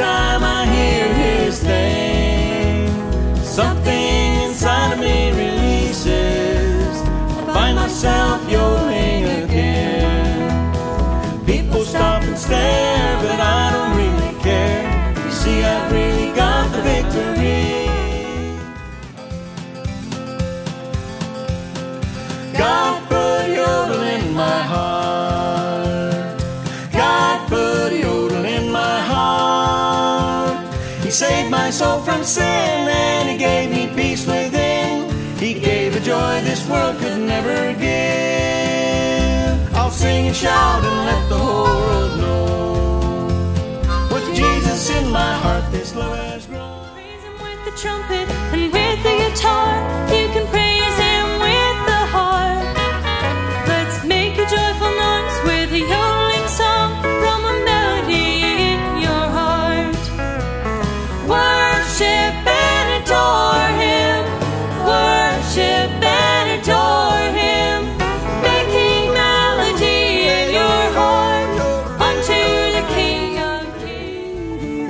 time I hear his name, something inside of me releases. I find myself yodeling again. People stop and stare, but I don't really care. You see, I've really got the victory. God put yodel in my heart. God put yodel in my heart. He saved my soul from sin and he gave me peace within. He gave a joy this world could never give. I'll sing and shout and let the whole world know. With Jesus in my heart, this love has grown. Praise him with the trumpet and with the guitar. You can praise him with the heart. Let's make a joyful noise with a yodeling song from a melody in your heart. Worship and adore him. Worship and adore him. Making melody in your heart unto the King of Kings.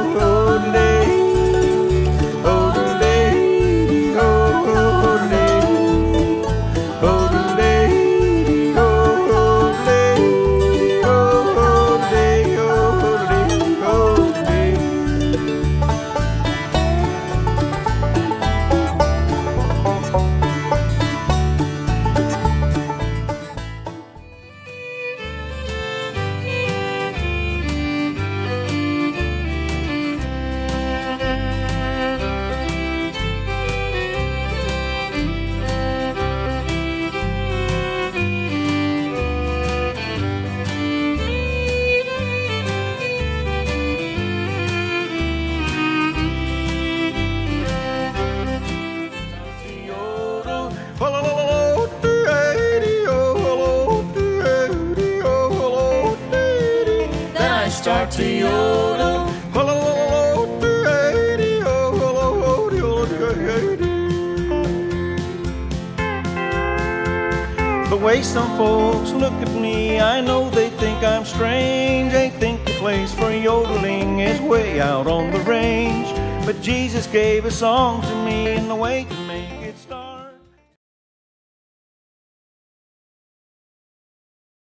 Then I start to yodel. The way some folks look at me, I know they think I'm strange. They think the place for yodeling is way out on the range. But Jesus gave a song to me in the way to make